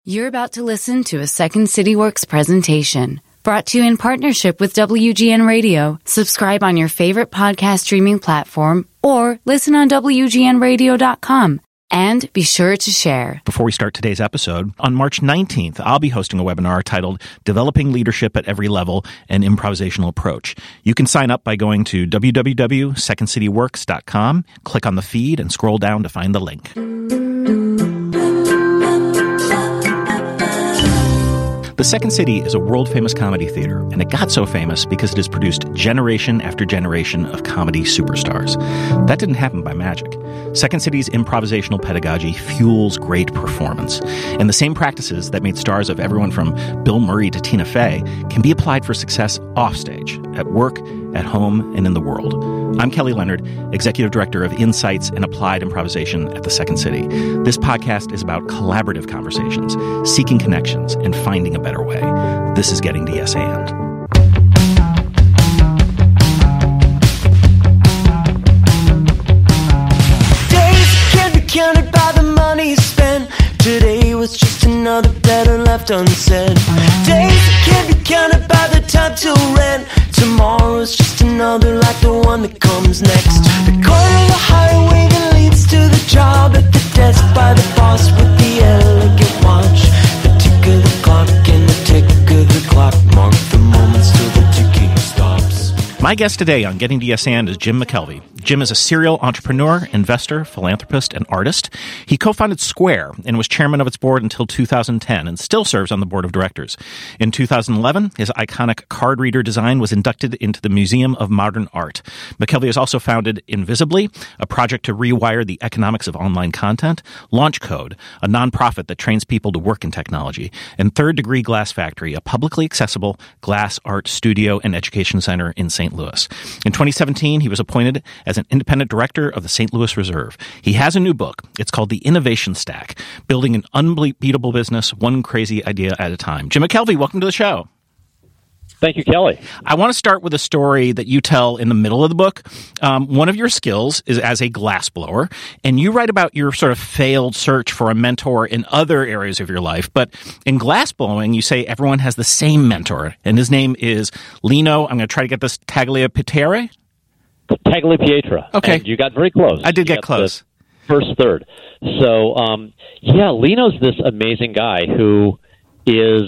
You're about to listen to a Second City Works presentation brought to you in partnership with WGN Radio. Subscribe on your favorite podcast streaming platform or listen on WGNradio.com. And be sure to share. Before we start today's episode, on March 19th, I'll be hosting a webinar titled Developing Leadership at Every Level, an Improvisational Approach. You can sign up by going to www.secondcityworks.com, click on the feed, and scroll down to find the link. The Second City is a world-famous comedy theater, and it got so famous because it has produced generation after generation of comedy superstars. That didn't happen by magic. Second City's improvisational pedagogy fuels great performance, and the same practices that made stars of everyone from Bill Murray to Tina Fey can be applied for success offstage, at work, at home, and in the world. I'm Kelly Leonard, Executive Director of Insights and Applied Improvisation at the Second City. This podcast is about collaborative conversations, seeking connections, and finding a better way. This is Getting to Yes And. Days can't be counted by the money spent. Today was just another better left unsaid. Days can't be counted by the time to rent. Tomorrow's just another like the one that comes next. The corner of the highway that leads to the job, at the desk by the boss with the elegant watch. The tick of the clock and the tick of the clock mark the moments till the ticking stops. My guest today on Getting to Yes And is Jim McKelvey. Jim is a serial entrepreneur, investor, philanthropist, and artist. He co-founded Square and was chairman of its board until 2010 and still serves on the board of directors. In 2011, his iconic card reader design was inducted into the Museum of Modern Art. McKelvey has also founded Invisibly, a project to rewire the economics of online content, Launch Code, a nonprofit that trains people to work in technology, and Third Degree Glass Factory, a publicly accessible glass art studio and education center in St. Louis. In 2017, he was appointed as an independent director of the St. Louis Reserve. He has a new book. It's called The Innovation Stack, Building an Unbeatable Business, One Crazy Idea at a Time. Jim McKelvey, welcome to the show. Thank you, Kelly. I want to start with a story that you tell in the middle of the book. One of your skills is as a glassblower, and you write about your sort of failed search for a mentor in other areas of your life. But in glassblowing, you say everyone has the same mentor, and his name is Lino. I'm going to try to get this Tagliapietra. Tagliapietra. Okay. And you got very close. I did get close. First third. So, Lino's this amazing guy who is,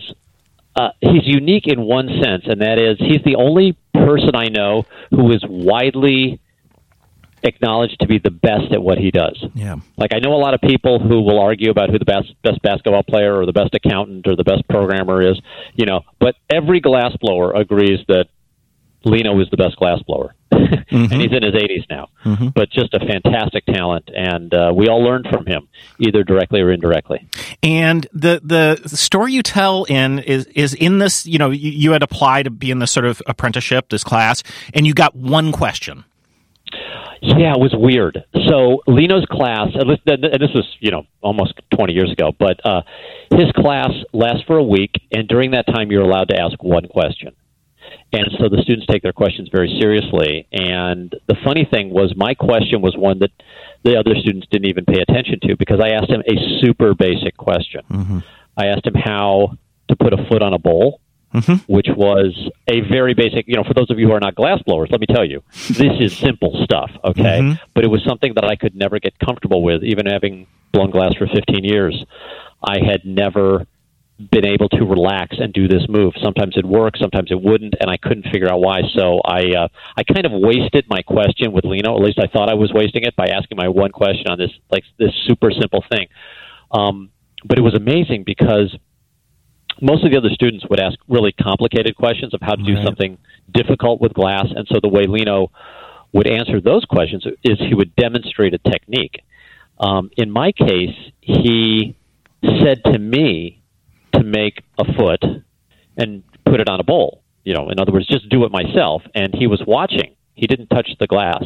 he's unique in one sense, and that is he's the only person I know who is widely acknowledged to be the best at what he does. Yeah. Like, I know a lot of people who will argue about who the best basketball player or the best accountant or the best programmer is, but every glassblower agrees that Lino is the best glassblower. Mm-hmm. And he's in his 80s now, but just a fantastic talent, and we all learned from him, either directly or indirectly. And the story you tell is in this, you had applied to be in this sort of apprenticeship, this class, and you got one question. Yeah, it was weird. So Lino's class, and this was, almost 20 years ago, but his class lasts for a week, and during that time you're allowed to ask one question. And so the students take their questions very seriously. And the funny thing was my question was one that the other students didn't even pay attention to because I asked him a super basic question. Mm-hmm. I asked him how to put a foot on a bowl, which was a very basic, for those of you who are not glassblowers, let me tell you, this is simple stuff, okay? Mm-hmm. But it was something that I could never get comfortable with, even having blown glass for 15 years. I had never been able to relax and do this move. Sometimes it'd work, sometimes it wouldn't, and I couldn't figure out why. So I kind of wasted my question with Lino. At least I thought I was wasting it by asking my one question on this super simple thing. But it was amazing because most of the other students would ask really complicated questions of how to do something difficult with glass, and so the way Lino would answer those questions is he would demonstrate a technique. In my case, he said to me to make a foot and put it on a bowl. In other words, just do it myself. And he was watching. He didn't touch the glass.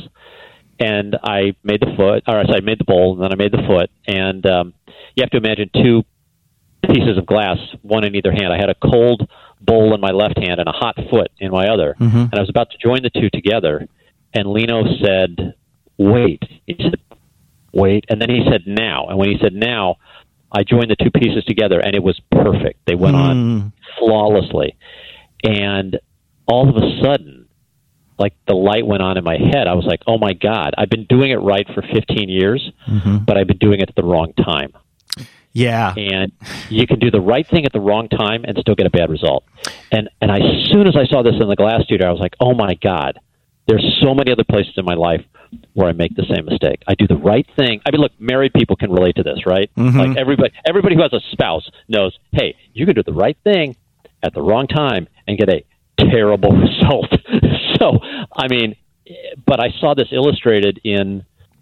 And I made the bowl, and then I made the foot. And you have to imagine two pieces of glass, one in either hand. I had a cold bowl in my left hand and a hot foot in my other. Mm-hmm. And I was about to join the two together. And Lino said, wait. He said, wait. And then he said, now. And when he said now, I joined the two pieces together, and it was perfect. They went on flawlessly. And all of a sudden, like the light went on in my head. I was like, oh, my God, I've been doing it right for 15 years, but I've been doing it at the wrong time. Yeah. And you can do the right thing at the wrong time and still get a bad result. And as soon as I saw this in the Glass Studio, I was like, oh, my God, there's so many other places in my life where I make the same mistake. I do the right thing. I mean, look, married people can relate to this, right? Like everybody who has a spouse knows, hey, you can do the right thing at the wrong time and get a terrible result. So, I mean, but I saw this illustrated in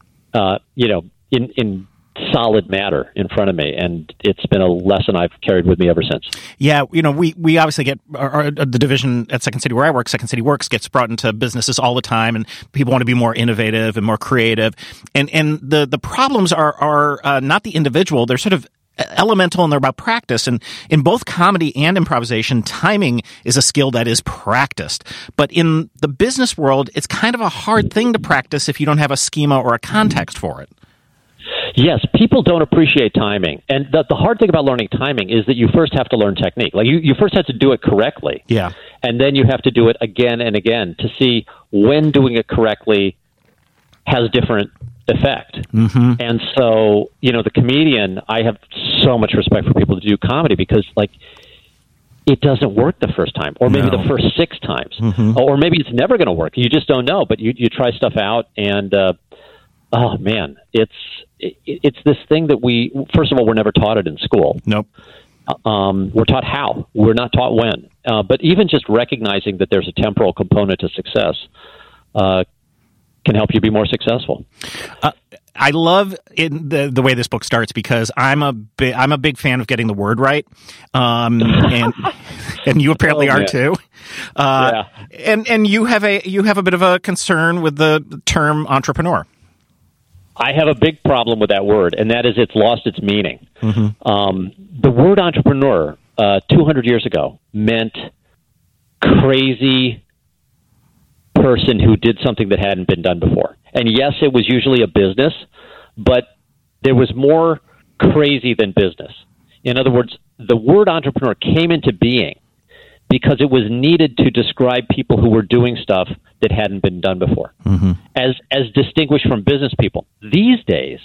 solid matter in front of me, and it's been a lesson I've carried with me ever since. Yeah, we obviously get the division at Second City where I work, Second City Works, gets brought into businesses all the time, and people want to be more innovative and more creative. And the problems are not the individual; they're sort of elemental, and they're about practice. And in both comedy and improvisation, timing is a skill that is practiced. But in the business world, it's kind of a hard thing to practice if you don't have a schema or a context for it. Yes, people don't appreciate timing. And the hard thing about learning timing is that you first have to learn technique. Like you first have to do it correctly. Yeah. And then you have to do it again and again to see when doing it correctly has different effect. And so, the comedian, I have so much respect for people to do comedy because, like, it doesn't work the first time, or maybe the first 6 times, or maybe it's never going to work. You just don't know, but you try stuff out, and oh man, it's this thing that first of all, we're never taught it in school. Nope. We're taught how. We're not taught when. But even just recognizing that there's a temporal component to success can help you be more successful. I love the way this book starts because I'm a big fan of getting the word right, and you apparently are too. Yeah. And you have a bit of a concern with the term entrepreneur. I have a big problem with that word, and that is it's lost its meaning. The word entrepreneur 200 years ago meant crazy person who did something that hadn't been done before. And yes, it was usually a business, but there was more crazy than business. In other words, the word entrepreneur came into being because it was needed to describe people who were doing stuff that hadn't been done before, as distinguished from business people. These days,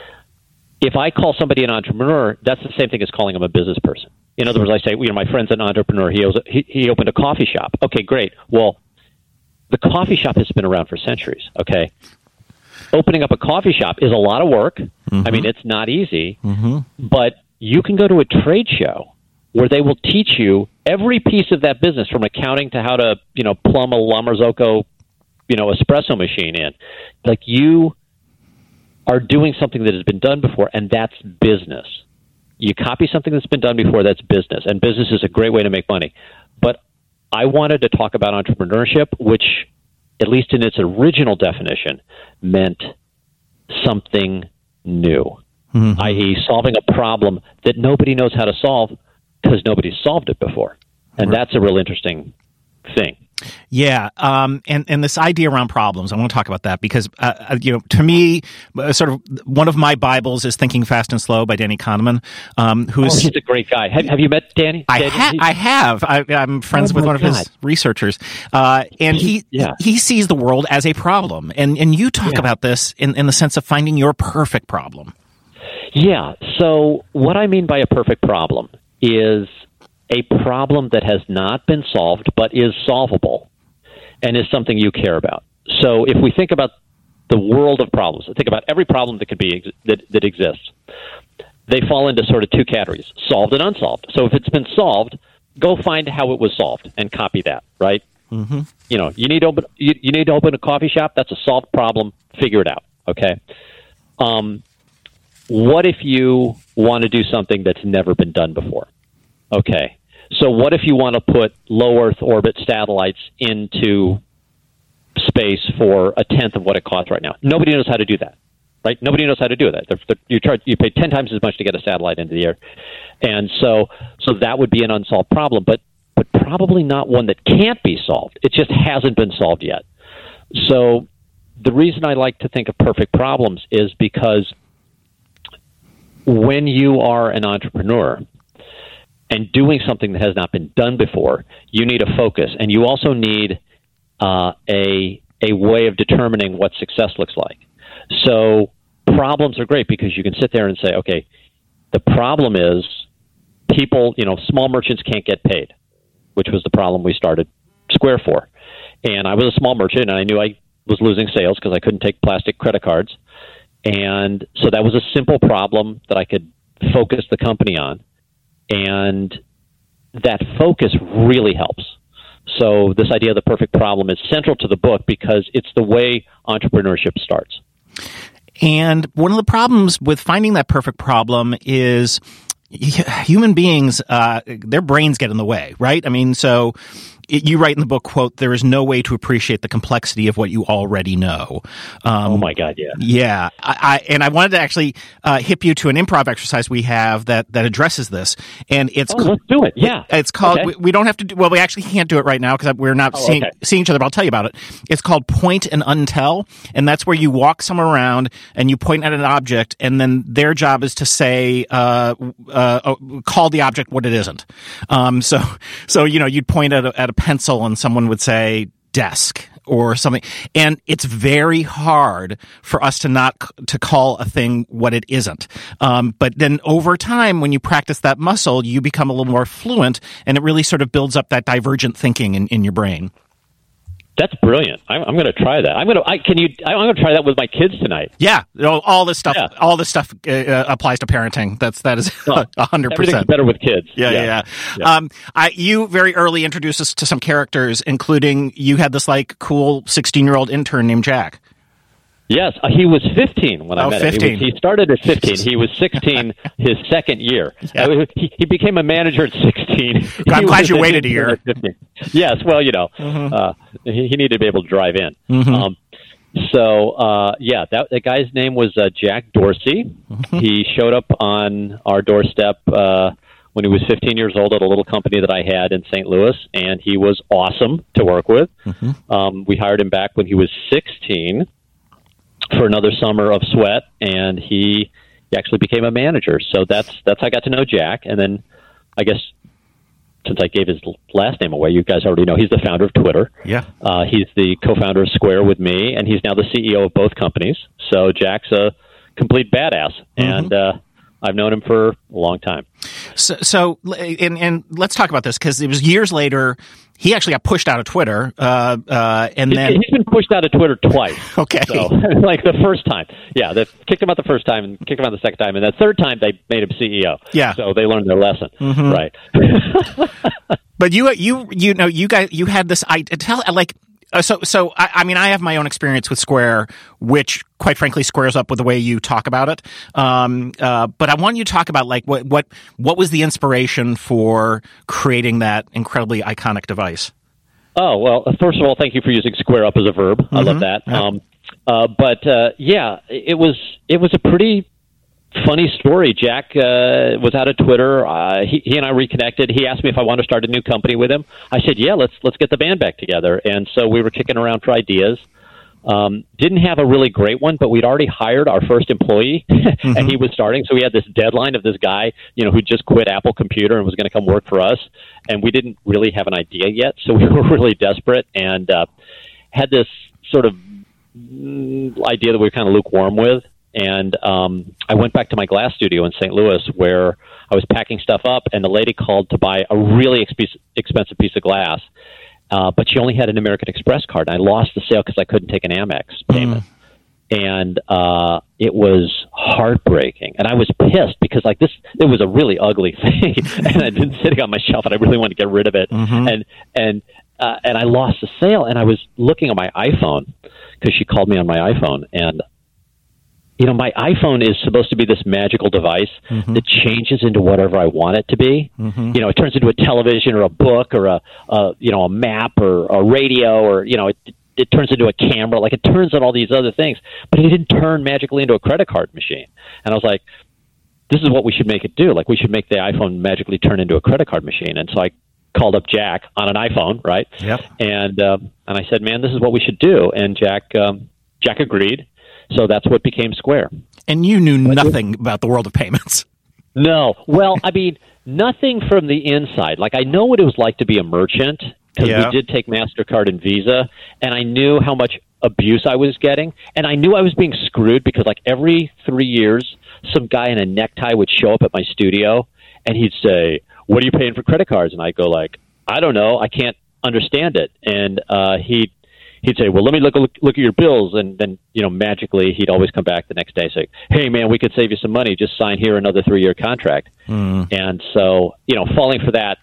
if I call somebody an entrepreneur, that's the same thing as calling them a business person. In other words, I say, my friend's an entrepreneur. He opened a coffee shop. Okay, great. Well, the coffee shop has been around for centuries, okay? Opening up a coffee shop is a lot of work. I mean, it's not easy, but you can go to a trade show where they will teach you every piece of that business, from accounting to how to, plumb a La Marzocco, espresso machine in. Like, you are doing something that has been done before, and that's business. You copy something that's been done before, that's business, and business is a great way to make money. But I wanted to talk about entrepreneurship, which, at least in its original definition, meant something new, i.e. solving a problem that nobody knows how to solve because nobody's solved it before. And that's a real interesting thing. Yeah, and this idea around problems, I want to talk about that because, to me, sort of one of my Bibles is Thinking Fast and Slow by Danny Kahneman. He's a great guy. Have you met Danny? I have. I'm friends with one of his researchers, and he sees the world as a problem. And you talk about this in the sense of finding your perfect problem. Yeah. So what I mean by a perfect problem is a problem that has not been solved but is solvable and is something you care about. So if we think about the world of problems, think about every problem that could be that exists, they fall into sort of 2 categories: solved and unsolved. So if it's been solved, go find how it was solved and copy that, right? You need to open a coffee shop. That's a solved problem. Figure it out. Okay. What if you want to do something that's never been done before? Okay. So what if you want to put low Earth orbit satellites into space for a tenth of what it costs right now? Nobody knows how to do that, right? Nobody knows how to do that. You pay 10 times as much to get a satellite into the air. And so that would be an unsolved problem, but probably not one that can't be solved. It just hasn't been solved yet. So the reason I like to think of perfect problems is because when you are an entrepreneur and doing something that has not been done before, you need a focus, and you also need a way of determining what success looks like. So problems are great because you can sit there and say, okay, the problem is people, small merchants can't get paid, which was the problem we started Square for. And I was a small merchant, and I knew I was losing sales because I couldn't take plastic credit cards. And so that was a simple problem that I could focus the company on. And that focus really helps. So this idea of the perfect problem is central to the book because it's the way entrepreneurship starts. And one of the problems with finding that perfect problem is human beings, their brains get in the way, right? I mean, so you write in the book, quote, there is no way to appreciate the complexity of what you already know. Oh, my God, yeah. Yeah. I wanted to actually hip you to an improv exercise we have that addresses this. And it's let's do it. Yeah. It's called, okay. we don't have to do, well, we actually can't do it right now because we're not seeing each other, but I'll tell you about it. It's called Point and Untell. And that's where you walk someone around and you point at an object, and then their job is to say, call the object what it isn't. So you'd point at a pencil and someone would say desk or something, and it's very hard for us to call a thing what it isn't. But then over time, when you practice that muscle, you become a little more fluent, and it really sort of builds up that divergent thinking in your brain. That's brilliant. I'm going to try that. I'm going to try that with my kids tonight. Yeah, all this stuff. Yeah. All this stuff applies to parenting. That is 100%. Everything's better with kids. Yeah. You very early introduced us to some characters, including you had this cool 16-year-old intern named Jack. Yes, he was 15 when I met 15. him. He started at 15. He was 16 his second year. Yeah. He became a manager at 16. I'm glad you waited a year. Yes, well, he needed to be able to drive in. Mm-hmm. That guy's name was Jack Dorsey. Mm-hmm. He showed up on our doorstep when he was 15 years old at a little company that I had in St. Louis, and he was awesome to work with. Mm-hmm. We hired him back when he was 16. For another summer of sweat, and he actually became a manager. So that's how I got to know Jack. And then I guess since I gave his last name away, you guys already know he's the founder of Twitter. Yeah. He's the co-founder of Square with me, and he's now the CEO of both companies. So Jack's a complete badass, and I've known him for a long time. So let's talk about this, because it was years later. He actually got pushed out of Twitter, and then he's been pushed out of Twitter twice. Okay, so, the first time, they kicked him out the first time and kicked him out the second time, and the third time they made him CEO. Yeah, so they learned their lesson, right? But you guys had this idea. So I have my own experience with Square, which quite frankly squares up with the way you talk about it. But I want you to talk about what was the inspiration for creating that incredibly iconic device? Oh, well, first of all, thank you for using square up as a verb. I love that. Yeah. It was a pretty funny story. Jack was out of Twitter. He and I reconnected. He asked me if I wanted to start a new company with him. I said, yeah, let's get the band back together. And so we were kicking around for ideas. Didn't have a really great one, but we'd already hired our first employee, and he was starting. So we had this deadline of this guy, who just quit Apple Computer and was going to come work for us. And we didn't really have an idea yet, so we were really desperate and had this sort of idea that we were kind of lukewarm with. And I went back to my glass studio in St. Louis where I was packing stuff up, and the lady called to buy a really expensive piece of glass, but she only had an American Express card. And I lost the sale because I couldn't take an Amex payment. And it was heartbreaking. And I was pissed because it was a really ugly thing. And I'd been sitting on my shelf, and I really wanted to get rid of it. And I lost the sale, and I was looking at my iPhone because she called me on my iPhone, and my iPhone is supposed to be this magical device that changes into whatever I want it to be. It turns into a television or a book or a map or a radio, or it turns into a camera. It turns on all these other things, but it didn't turn magically into a credit card machine. And I was like, this is what we should make it do. We should make the iPhone magically turn into a credit card machine. And so I called up Jack on an iPhone, right? Yep. And I said, man, this is what we should do. And Jack agreed. So that's what became Square. And you knew nothing about the world of payments. No. Well, I mean, nothing from the inside. Like, I know what it was like to be a merchant, because we did take MasterCard and Visa, and I knew how much abuse I was getting, and I knew I was being screwed because, like, every 3 years, some guy in a necktie would show up at my studio, and he'd say, "What are you paying for credit cards?" And I'd go, like, "I don't know. I can't understand it." And he'd say, "Well, let me look at your bills." And then, magically, he'd always come back the next day and say, "Hey, man, we could save you some money. Just sign here another 3-year contract." And so, falling for that,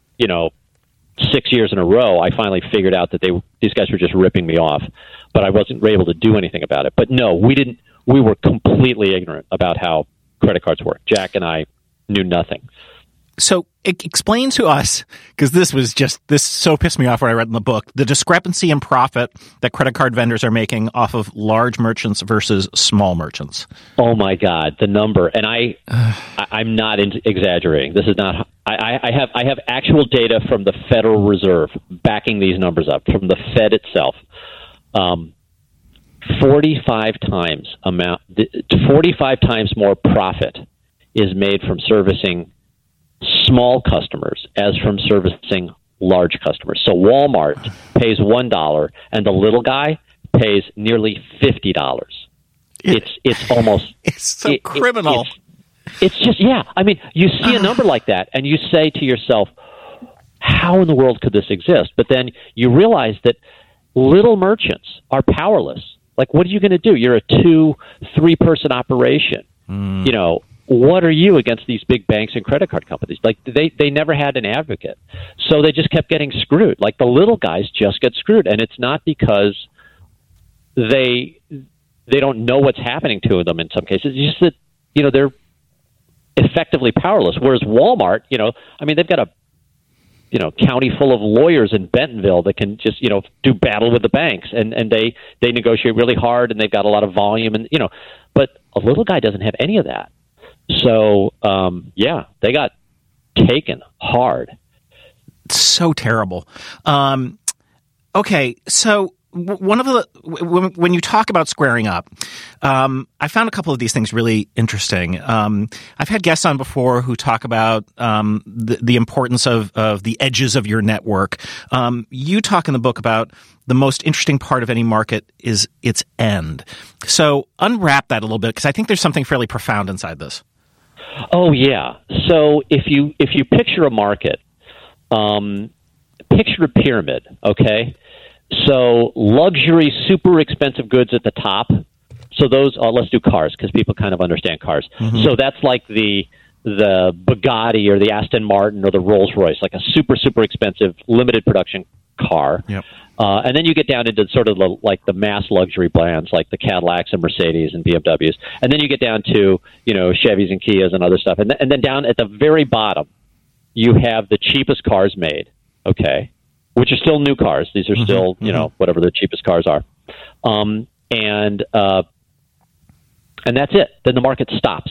6 years in a row, I finally figured out that these guys were just ripping me off, but I wasn't able to do anything about it. But no, we didn't. We were completely ignorant about how credit cards work. Jack and I knew nothing. So explain to us, because this so pissed me off when I read in the book, the discrepancy in profit that credit card vendors are making off of large merchants versus small merchants. Oh my God, the number. And I'm not exaggerating. This is not, I have actual data from the Federal Reserve backing these numbers up, from the Fed itself. 45 times more profit is made from servicing small customers as from servicing large customers. So Walmart pays $1 and the little guy pays nearly $50. It's almost so criminal. It's just, I mean, you see a number like that and you say to yourself, how in the world could this exist? But then you realize that little merchants are powerless. Like, what are you going to do? You're a 2-3 person operation. What are you against these big banks and credit card companies? Like, they never had an advocate. So they just kept getting screwed. Like, the little guys just get screwed. And it's not because they don't know what's happening to them in some cases. It's just that, they're effectively powerless. Whereas Walmart, they've got a county full of lawyers in Bentonville that can just, do battle with the banks, and they negotiate really hard, and they've got a lot of volume, and, but a little guy doesn't have any of that. So, they got taken hard. So terrible. Okay, so one of the when you talk about squaring up, I found a couple of these things really interesting. I've had guests on before who talk about the importance of the edges of your network. You talk in the book about the most interesting part of any market is its end. So unwrap that a little bit, because I think there's something fairly profound inside this. Oh yeah. So if you picture a market, picture a pyramid. Okay. So luxury, super expensive goods at the top. So those, let's do cars, because people kind of understand cars. Mm-hmm. So that's like the Bugatti or the Aston Martin or the Rolls Royce, like a super, super expensive limited production car. Yep. And then you get down into sort of the mass luxury brands like the Cadillacs and Mercedes and BMWs. And then you get down to, Chevys and Kias and other stuff. And then down at the very bottom, you have the cheapest cars made, okay, which are still new cars. These are still, whatever the cheapest cars are. And that's it. Then the market stops.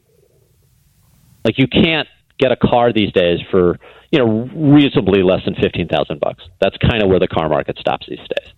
Like, you can't get a car these days for, reasonably less than $15,000. That's kind of where the car market stops these days.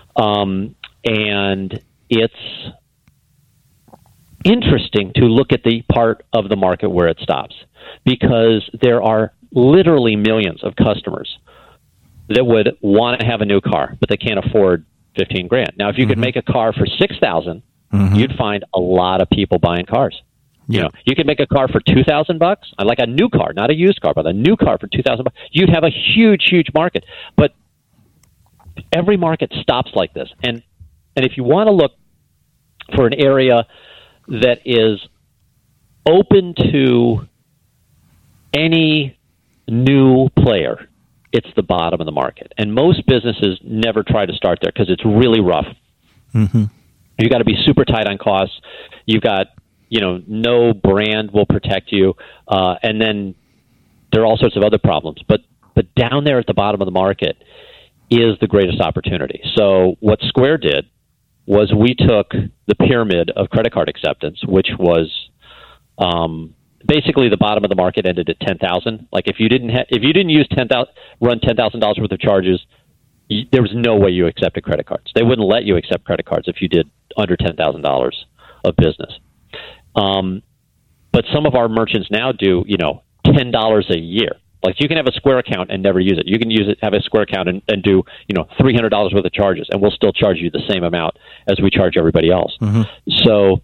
And it's interesting to look at the part of the market where it stops, because there are literally millions of customers that would want to have a new car, but they can't afford $15,000. Now, if you could make a car for $6,000, you'd find a lot of people buying cars. Yeah. You could make a car for $2,000, like a new car, not a used car, but a new car for $2,000. You'd have a huge, huge market. But every market stops like this. And if you want to look for an area that is open to any new player, it's the bottom of the market. And most businesses never try to start there because it's really rough. Mm-hmm. You got to be super tight on costs. You've got, no brand will protect you. And then there are all sorts of other problems. But down there at the bottom of the market is the greatest opportunity. So what Square did was we took the pyramid of credit card acceptance, which was basically the bottom of the market ended at $10,000. Like, if you didn't run $10,000 worth of charges, there was no way you accepted credit cards. They wouldn't let you accept credit cards if you did under $10,000 of business. But some of our merchants now do, $10 a year. Like you can have a Square account and never use it. You can have a Square account and do, $300 worth of charges, and we'll still charge you the same amount as we charge everybody else. Mm-hmm. So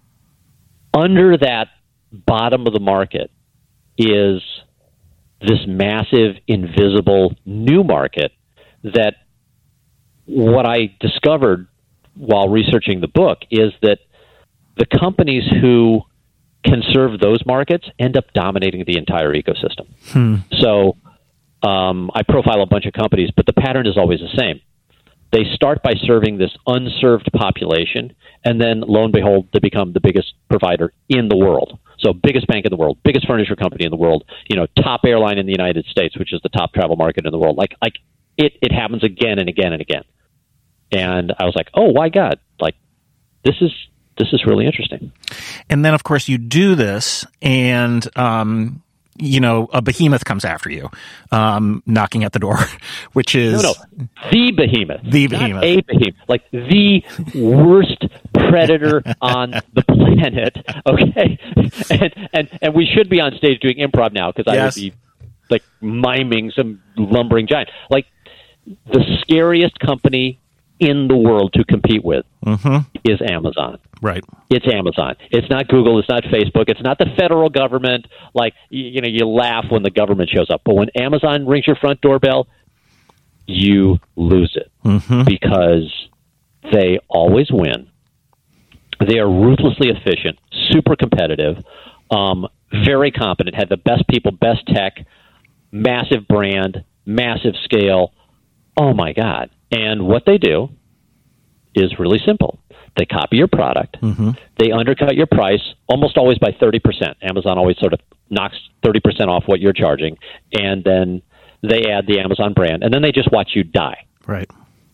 under that bottom of the market is this massive, invisible new market that what I discovered while researching the book is that the companies who can serve those markets end up dominating the entire ecosystem. So I profile a bunch of companies, but the pattern is always the same. They start by serving this unserved population, and then lo and behold, they become the biggest provider in the world. So biggest bank in the world, biggest furniture company in the world, top airline in the United States, which is the top travel market in the world. Like it happens again and again and again. And I was like, oh my God, like this is really interesting. And then, of course, you do this, and a behemoth comes after you, knocking at the door, which is the behemoth, not a behemoth, like the worst predator on the planet. Okay, and we should be on stage doing improv now because I would be like miming some lumbering giant. Like the scariest company in the world to compete with is Amazon. Right. It's Amazon. It's not Google. It's not Facebook. It's not the federal government. Like, you laugh when the government shows up. But when Amazon rings your front doorbell, you lose it because they always win. They are ruthlessly efficient, super competitive, very competent, have the best people, best tech, massive brand, massive scale. Oh, my God. And what they do is really simple. They copy your product. They undercut your price almost always by 30%. Amazon always sort of knocks 30% off what you're charging. And then they add the Amazon brand. And then they just watch you die. Right.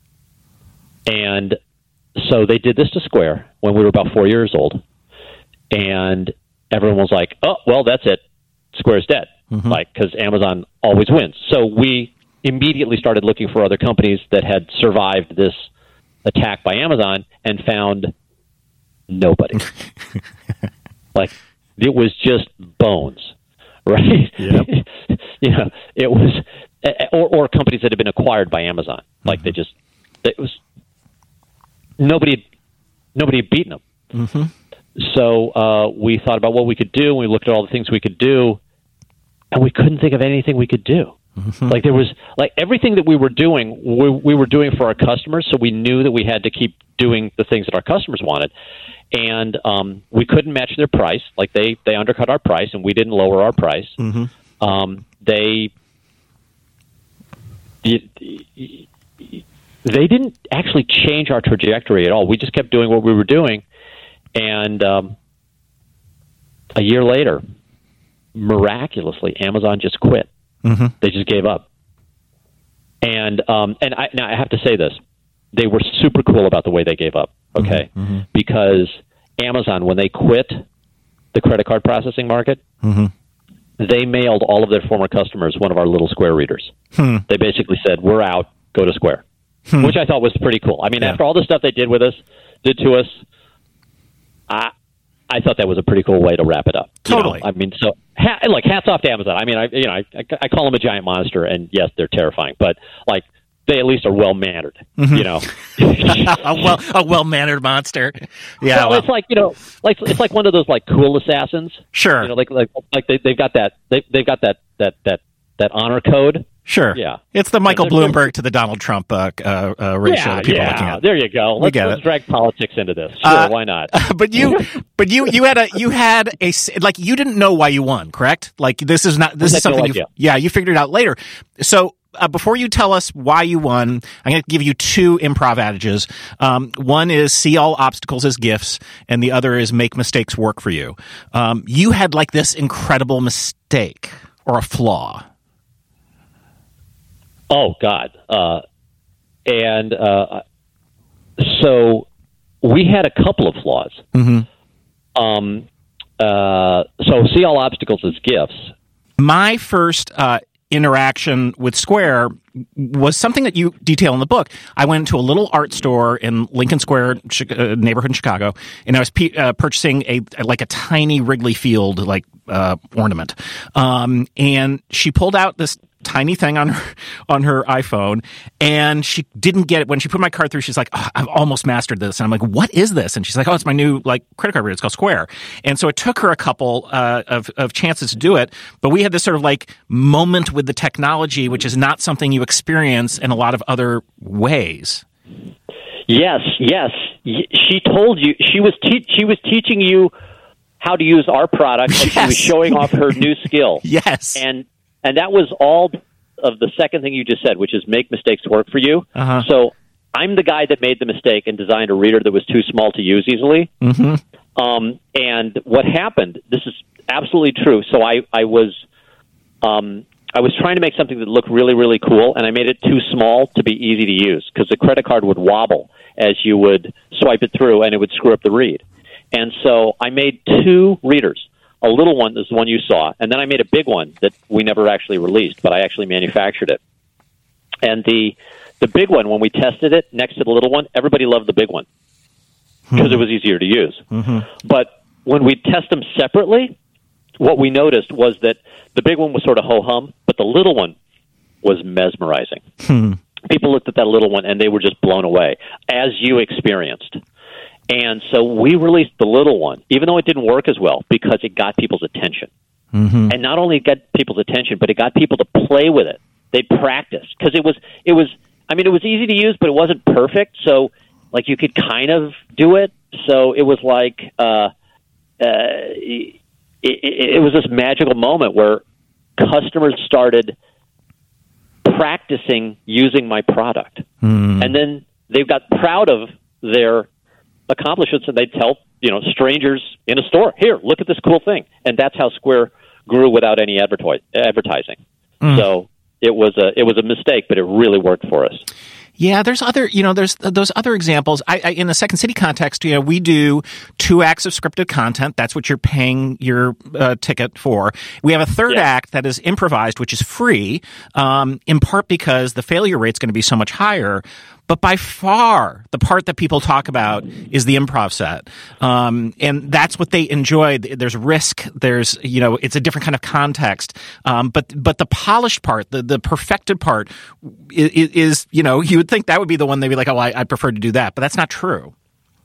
And so they did this to Square when we were about 4 years old. And everyone was like, oh, well, that's it. Square's dead. Like, because Amazon always wins. So we immediately started looking for other companies that had survived this attack by Amazon and found nobody. Like, it was just bones, right? Yep. It was, or companies that had been acquired by Amazon. Like nobody had beaten them. So we thought about what we could do, and we looked at all the things we could do, and we couldn't think of anything we could do. Like there was everything that we were doing, we were doing for our customers. So we knew that we had to keep doing the things that our customers wanted, and we couldn't match their price. Like they undercut our price, and we didn't lower our price. They didn't actually change our trajectory at all. We just kept doing what we were doing, and a year later, miraculously, Amazon just quit. They just gave up. And I have to say this. They were super cool about the way they gave up, okay? Because Amazon, when they quit the credit card processing market, they mailed all of their former customers one of our little Square readers. They basically said, we're out, go to Square, which I thought was pretty cool. I mean, after all the stuff they did to us, I thought that was a pretty cool way to wrap it up. Totally. I mean, so hats off to Amazon. I mean, I call them a giant monster, and yes, they're terrifying, but like they at least are well mannered. A well mannered monster. Yeah. Well, it's like it's like one of those like cool assassins. Sure. Like they've got that honor code. Sure. Yeah. It's the Michael Bloomberg to the Donald Trump ratio that people are looking at. There you go. Let's drag politics into this. Sure, why not? But you had a like you didn't know why you won, correct? Like this is something you figured it out later. So before you tell us why you won, I'm going to give you two improv adages. One is see all obstacles as gifts, and the other is make mistakes work for you. You had like this incredible mistake or a flaw. Oh, God. So we had a couple of flaws. So see all obstacles as gifts. My first interaction with Square was something that you detail in the book. I went to a little art store in Lincoln Square neighborhood in Chicago, and I was purchasing a tiny Wrigley Field ornament. And she pulled out this tiny thing on her iPhone, and she didn't get it. When she put my card through, she's like, "Oh, I've almost mastered this." And I'm like, "What is this?" And she's like, "Oh, it's my new credit card reader. It's called Square." And so it took her a couple of chances to do it, but we had this sort of moment with the technology, which is not something you experience in a lot of other ways. Yes. She told you she was teaching you how to use our product, and yes. She was showing off her new skill. Yes. And that was all of the second thing you just said, which is make mistakes work for you. Uh-huh. So I'm the guy that made the mistake and designed a reader that was too small to use easily. Mm-hmm. And what happened, this is absolutely true. So I was trying to make something that looked really, really cool, and I made it too small to be easy to use because the credit card would wobble as you would swipe it through, and it would screw up the read. And so I made two readers. A little one is the one you saw, and then I made a big one that we never actually released, but I actually manufactured it. And the big one, when we tested it next to the little one, everybody loved the big one because it was easier to use. Mm-hmm. But when we test them separately, what we noticed was that the big one was sort of ho-hum, but the little one was mesmerizing. People looked at that little one, and they were just blown away, as you experienced. And so we released the little one, even though it didn't work as well, because it got people's attention. Mm-hmm. And not only got people's attention, but it got people to play with it. They practiced because it was easy to use, but it wasn't perfect. So you could kind of do it. So it was it was this magical moment where customers started practicing using my product. And then they got proud of their accomplishments, and they'd tell strangers in a store, "Here, look at this cool thing." And that's how Square grew without any advertising. So it was a mistake, but it really worked for us. Yeah, there's those other examples. I in the Second City context, we do 2 acts of scripted content. That's what you're paying your ticket for. We have a third act that is improvised, which is free, in part because the failure rate's going to be so much higher. But by far, the part that people talk about is the improv set. And that's what they enjoy. There's risk. There's, it's a different kind of context. But the polished part, the perfected part is, you would think that would be the one they'd be like, "Oh, I prefer to do that." But that's not true.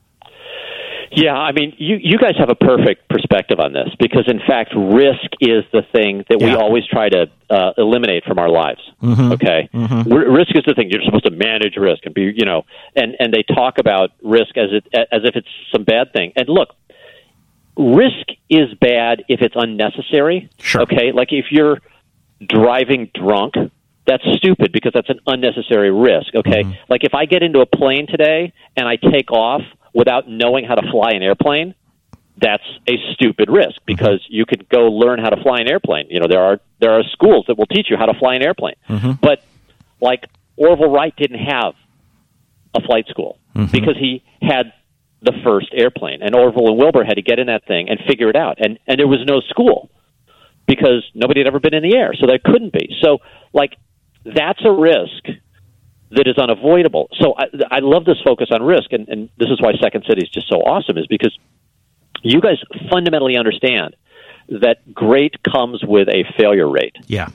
Yeah, I mean, you guys have a perfect perspective on this because, in fact, risk is the thing that we always try to eliminate from our lives. Mm-hmm. Okay, mm-hmm. Risk is the thing you're supposed to manage risk and be, and they talk about risk as if it's some bad thing. And look, risk is bad if it's unnecessary. Sure. Okay, like if you're driving drunk, that's stupid because that's an unnecessary risk. Okay, like if I get into a plane today and I take off without knowing how to fly an airplane, that's a stupid risk because you could go learn how to fly an airplane. There are schools that will teach you how to fly an airplane. Mm-hmm. But Orville Wright didn't have a flight school because he had the first airplane, and Orville and Wilbur had to get in that thing and figure it out. And there was no school because nobody had ever been in the air, so there couldn't be. So that's a risk that is unavoidable. So I love this focus on risk, and this is why Second City is just so awesome, is because you guys fundamentally understand that great comes with a failure rate. Yeah.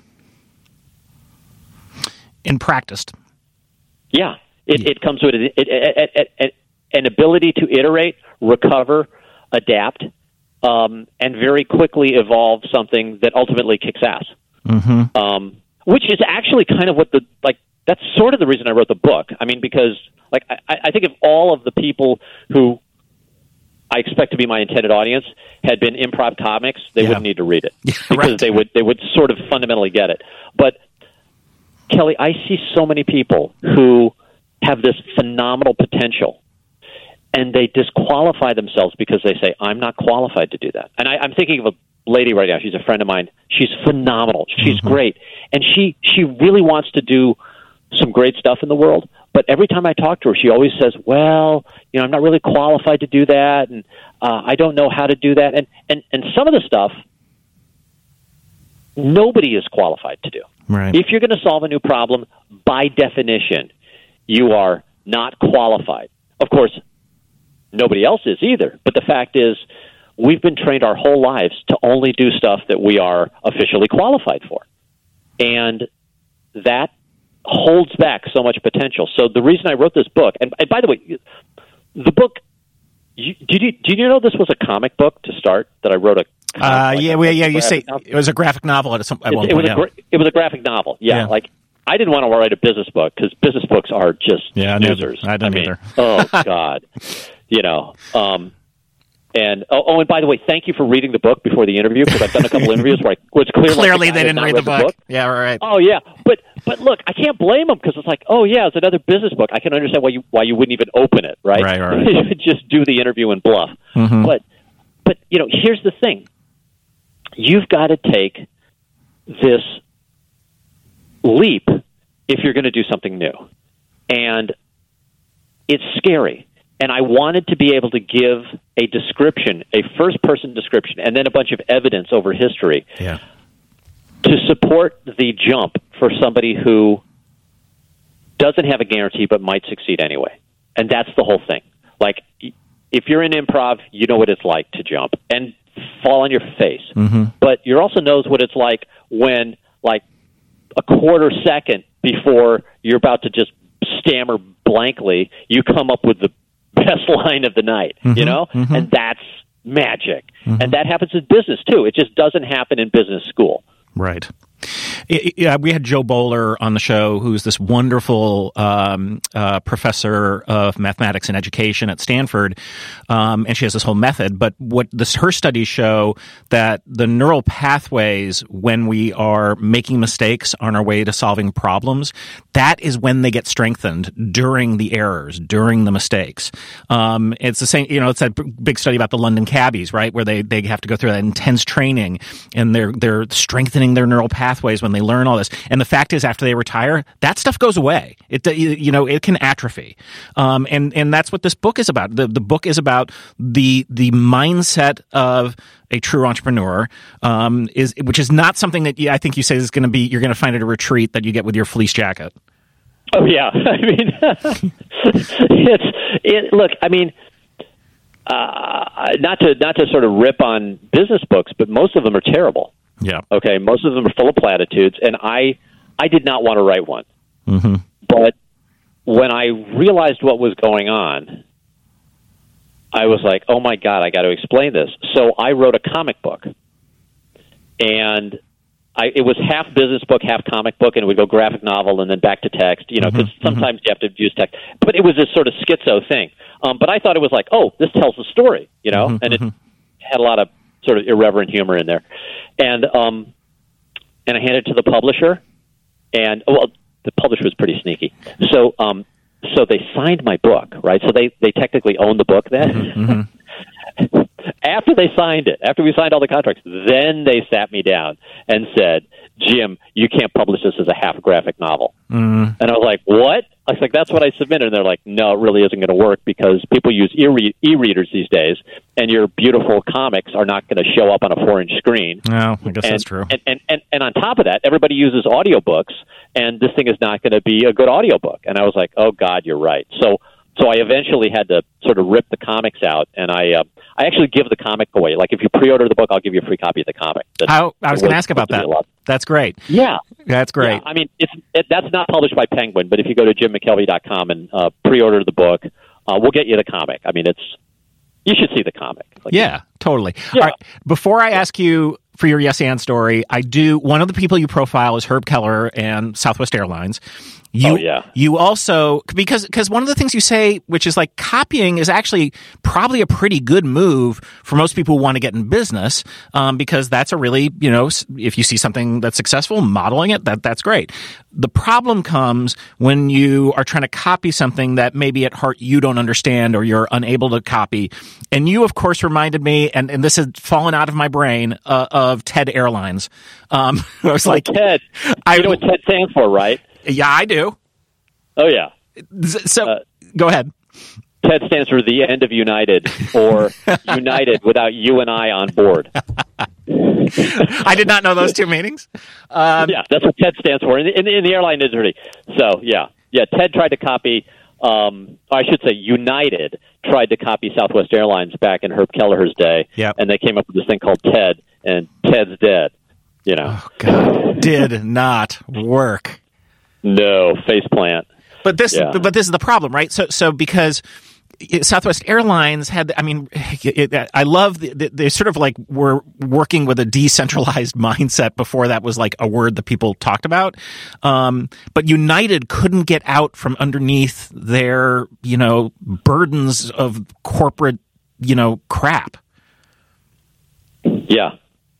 And practiced. Yeah. It comes with an ability to iterate, recover, adapt, and very quickly evolve something that ultimately kicks ass. Mm-hmm. Which is actually kind of what that's sort of the reason I wrote the book. I mean, because I think if all of the people who I expect to be my intended audience had been improv comics, they wouldn't need to read it because they would sort of fundamentally get it. But Kelly, I see so many people who have this phenomenal potential, and they disqualify themselves because they say, "I'm not qualified to do that." And I'm thinking of a lady right now. She's a friend of mine. She's phenomenal. She's great, and she really wants to do some great stuff in the world, but every time I talk to her, she always says, "Well, I'm not really qualified to do that, and I don't know how to do that." And some of the stuff nobody is qualified to do. Right. If you're going to solve a new problem, by definition, you are not qualified. Of course, nobody else is either. But the fact is, we've been trained our whole lives to only do stuff that we are officially qualified for. And that holds back so much potential. So the reason I wrote this book, and by the way, the book, did you know this was a comic book to start, that I wrote a you say it was a graphic novel at one point. It was a graphic novel, yeah. Like, I didn't want to write a business book because business books are just snoozers. I didn't either. Oh, God. And by the way, thank you for reading the book before the interview, because I've done a couple interviews where it's clearly they didn't read the book. Yeah, right. Oh, yeah. But look, I can't blame them, because it's like, oh, yeah, it's another business book. I can understand why you wouldn't even open it, right? Right. You should just do the interview and bluff. Mm-hmm. But here's the thing. You've got to take this leap if you're going to do something new. And it's scary. And I wanted to be able to give a description, a first-person description, and then a bunch of evidence over history to support the jump for somebody who doesn't have a guarantee but might succeed anyway. And that's the whole thing. Like, if you're in improv, you know what it's like to jump and fall on your face. Mm-hmm. But you also knows what it's like when, like, a quarter second before you're about to just stammer blankly, you come up with the best line of the night, Mm-hmm. And that's magic. Mm-hmm. And that happens in business, too. It just doesn't happen in business school. Right. We had Joe Bowler on the show, who's this wonderful professor of mathematics and education at Stanford, and she has this whole method. But her studies show that the neural pathways, when we are making mistakes on our way to solving problems, that is when they get strengthened during the errors, during the mistakes. It's the same, it's that big study about the London cabbies, right, where they have to go through that intense training, and they're strengthening their neural pathways when they learn all this. And the fact is, after they retire, that stuff goes away. It can atrophy. And that's what this book is about. The book is about the mindset of a true entrepreneur, which is not something that I think you say is going to be, you're going to find at a retreat that you get with your fleece jacket. Oh, yeah. I mean, look, I mean, not to sort of rip on business books, but most of them are terrible. Yeah. Okay. Most of them are full of platitudes, and I did not want to write one. Mm-hmm. But when I realized what was going on, I was like, "Oh my God, I got to explain this." So I wrote a comic book, and it was half business book, half comic book, and it would go graphic novel and then back to text. Because sometimes you have to use text, but it was this sort of schizo thing. But I thought it was like, "Oh, this tells a story," and it had a lot of sort of irreverent humor in there. And I handed it to the publisher, and the publisher was pretty sneaky. So they signed my book, right? So they technically own the book then. After they signed it, after we signed all the contracts, then they sat me down and said, "Jim, you can't publish this as a half graphic novel." And I was like, "What?" I was like, "That's what I submitted." And they're like, "No, it really isn't going to work because people use e-readers these days, and your beautiful comics are not going to show up on a 4-inch screen." No, I guess that's true. And on top of that, everybody uses audiobooks, and this thing is not going to be a good audiobook. And I was like, "Oh God, you're right." So I eventually had to sort of rip the comics out, and I actually give the comic away. Like, if you pre-order the book, I'll give you a free copy of the comic. I was going to ask about that. That's great. Yeah. That's great. Yeah, I mean, that's not published by Penguin, but if you go to jimmckelvey.com and pre-order the book, we'll get you the comic. I mean, you should see the comic. Yeah, totally. Yeah. All right. Before I ask you for your Yes and story, one of the people you profile is Herb Keller and Southwest Airlines. You also, because one of the things you say, which is like copying is actually probably a pretty good move for most people who want to get in business, because that's a really, if you see something that's successful, modeling it, that's great. The problem comes when you are trying to copy something that maybe at heart you don't understand or you're unable to copy. And you, of course, reminded me, and this has fallen out of my brain, of TED Airlines. I was like, TED. You know what TED stands for, right? Yeah, I do. Oh, yeah. So, go ahead. TED stands for the end of United, or United without you and I on board. I did not know those two meanings. Yeah, that's what TED stands for in the airline industry. So, yeah, TED tried to copy, I should say United tried to copy Southwest Airlines back in Herb Kelleher's day, and they came up with this thing called TED, and Ted's dead, you know. Oh, God. Did not work. No, faceplant. But this is the problem, right? So because Southwest Airlines had, I mean, I love they sort of like were working with a decentralized mindset before that was like a word that people talked about. But United couldn't get out from underneath their, burdens of corporate, crap. Yeah.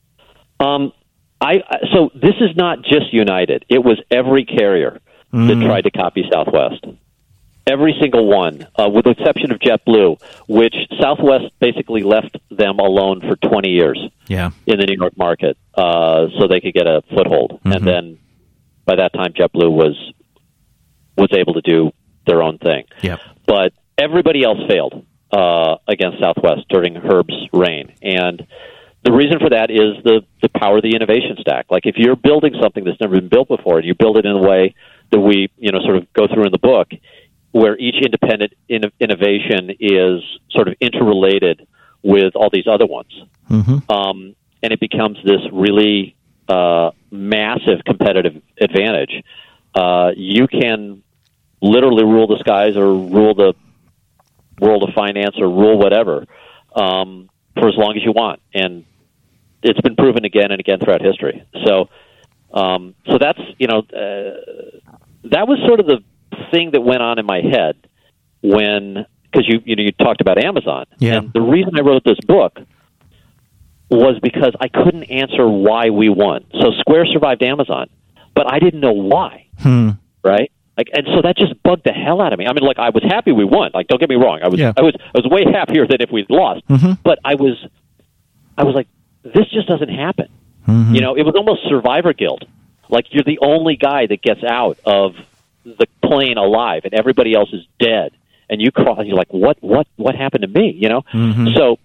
So this is not just United. It was every carrier that tried to copy Southwest. Every single one, with the exception of JetBlue, which Southwest basically left them alone for 20 years in the New York market so they could get a foothold. And then by that time, JetBlue was able to do their own thing. Yep. But everybody else failed against Southwest during Herb's reign. And the reason for that is the power of the innovation stack. Like if you're building something that's never been built before and you build it in a way that we, sort of go through in the book, where each independent innovation is sort of interrelated with all these other ones. And it becomes this really massive competitive advantage. You can literally rule the skies or rule the world of finance or rule whatever for as long as you want. And it's been proven again and again throughout history. So that's, that was sort of the thing that went on in my head because you talked about Amazon. And the reason I wrote this book was because I couldn't answer why we won. So Square survived Amazon, but I didn't know why. Right? And so that just bugged the hell out of me. I mean, I was happy we won. Don't get me wrong. I was way happier than if we'd lost. But I was like, this just doesn't happen. It was almost survivor guilt. Like you're the only guy that gets out of the plane alive, and everybody else is dead. And you crawl, and you're like, what happened to me? So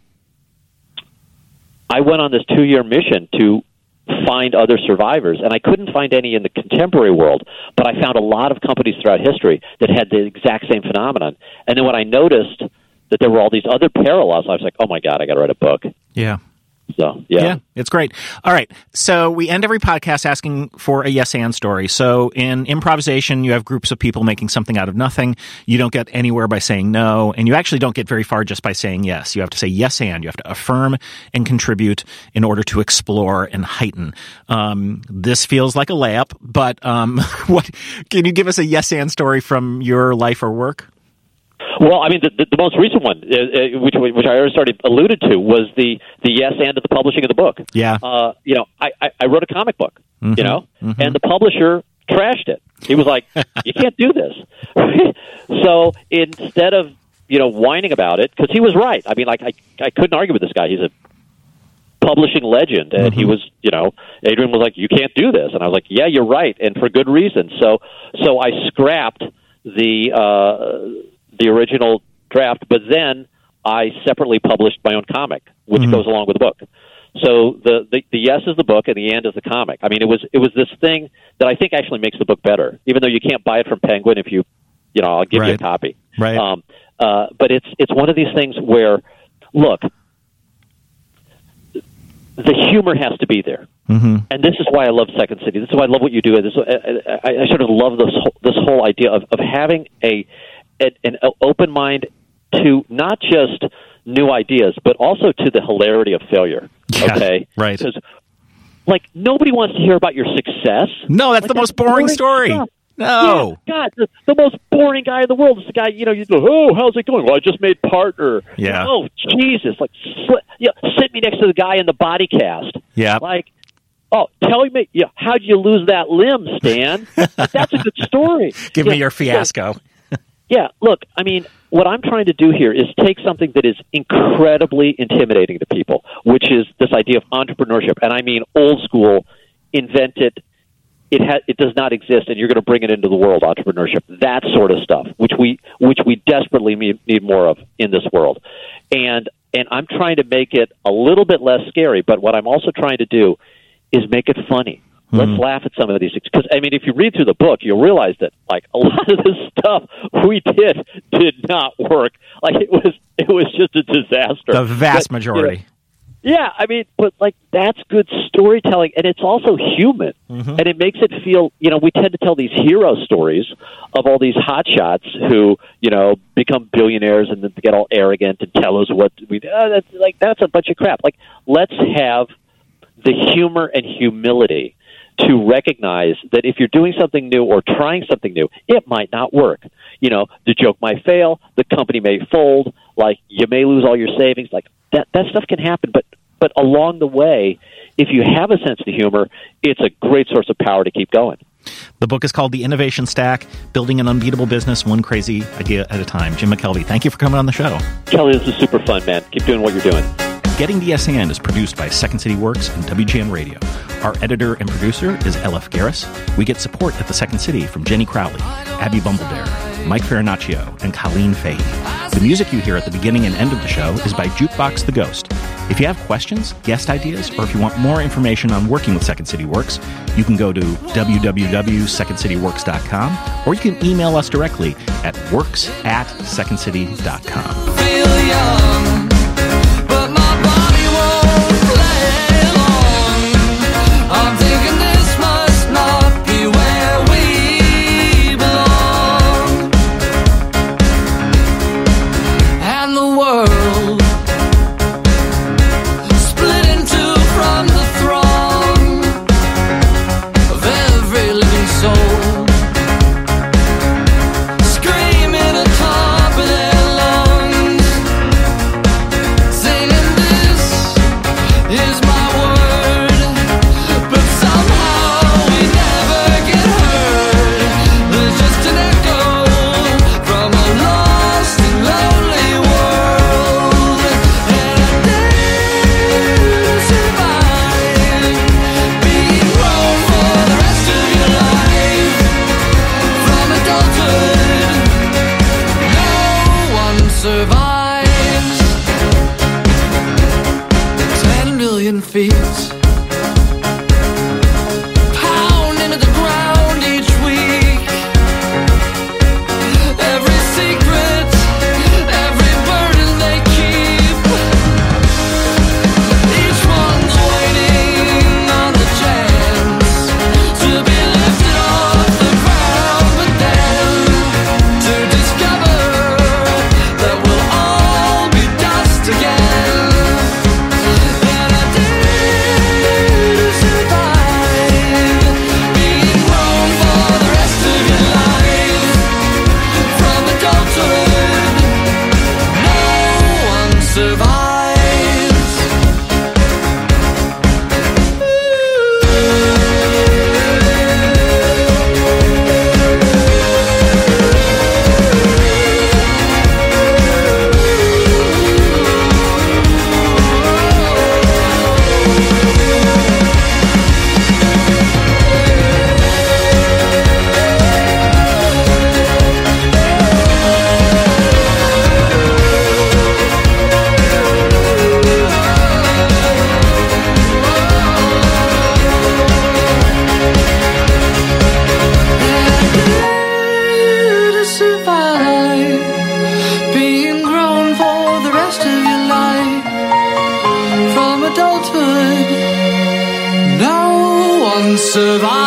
I went on this 2-year mission to find other survivors, and I couldn't find any in the contemporary world, but I found a lot of companies throughout history that had the exact same phenomenon. And then when I noticed that there were all these other parallels, I was like, oh my God, I got to write a book. Yeah. So, yeah, it's great. All right. So we end every podcast asking for a yes and story. So in improvisation, you have groups of people making something out of nothing. You don't get anywhere by saying no, and you actually don't get very far just by saying yes. You have to say yes and. You have to affirm and contribute in order to explore and heighten. This feels like a layup, but what can you give us a yes and story from your life or work? Well, I mean, the most recent one, which I already started alluded to, was the yes and of the publishing of the book. Yeah. I wrote a comic book, and the publisher trashed it. He was like, you can't do this. So instead of, whining about it, because he was right. I mean, I couldn't argue with this guy. He's a publishing legend, and he was, Adrian was like, you can't do this. And I was like, yeah, you're right, and for good reason. So I scrapped the original draft, but then I separately published my own comic, which goes along with the book. So the yes is the book and the and is the comic. I mean, it was this thing that I think actually makes the book better, even though you can't buy it from Penguin. If I'll give you a copy. Right. But it's one of these things where, look, the humor has to be there. And this is why I love Second City. This is why I love what you do. I sort of love this whole idea of having an open mind to not just new ideas, but also to the hilarity of failure. Yeah, okay? Right. Because, nobody wants to hear about your success. No, that's the most boring story. Stuff. No. Yeah, God, the most boring guy in the world is the guy, you go, oh, how's it going? Well, I just made partner. Yeah. Oh, Jesus. Sit me next to the guy in the body cast. Yeah. Oh, tell me, how'd you lose that limb, Stan? That's a good story. Give me your fiasco. Yeah, look, I mean, what I'm trying to do here is take something that is incredibly intimidating to people, which is this idea of entrepreneurship. And I mean old school, invented, it does not exist, and you're going to bring it into the world, entrepreneurship, that sort of stuff, which we desperately need more of in this world. And And I'm trying to make it a little bit less scary, but what I'm also trying to do is make it funny. Let's laugh at some of these things. Because, I mean, if you read through the book, you'll realize that, like, a lot of this stuff we did not work. Like, it was just a disaster. The vast majority. Yeah, I mean, but, like, that's good storytelling, and it's also human. And it makes it feel, we tend to tell these hero stories of all these hotshots who, become billionaires and then get all arrogant and tell us what we do. That's a bunch of crap. Like, let's have the humor and humility to recognize that if you're doing something new or trying something new, it might not work. The joke might fail, the company may fold, like, you may lose all your savings. Like, that stuff can happen, but along the way, if you have a sense of humor, it's a great source of power to keep going. The book is called The Innovation Stack, Building an Unbeatable Business One Crazy Idea at a Time. Jim McKelvey, thank you for coming on the show. Kelly, this is super fun, man. Keep doing what you're doing. Getting the SAN is produced by Second City Works and WGN Radio. Our editor and producer is LF Garris. We get support at the Second City from Jenny Crowley, Abby Bumbledare, Mike Farinaccio, and Colleen Fahey. The music you hear at the beginning and end of the show is by Jukebox the Ghost. If you have questions, guest ideas, or if you want more information on working with Second City Works, you can go to www.secondcityworks.com, or you can email us directly at works@secondcity.com. Feel young, but my body won't play along. I'm thinking this must not be where we belong. And the world split in two from the throng of every living soul, screaming atop of their lungs, singing this is my word, but somehow we never get heard. There's just an echo from a lost and lonely world, and I dare to survive being grown for the rest of your life. From adulthood, no one survives 10 million feet, pound into the ground each week. Every secret, every burden they keep, each one's waiting on the chance to be lifted off the ground, but then to discover that we'll all be dust again. And I dare to survive being grown for the rest of your life. From adulthood, no one survives. To survive being grown for the rest of your life. From adulthood, no one survives.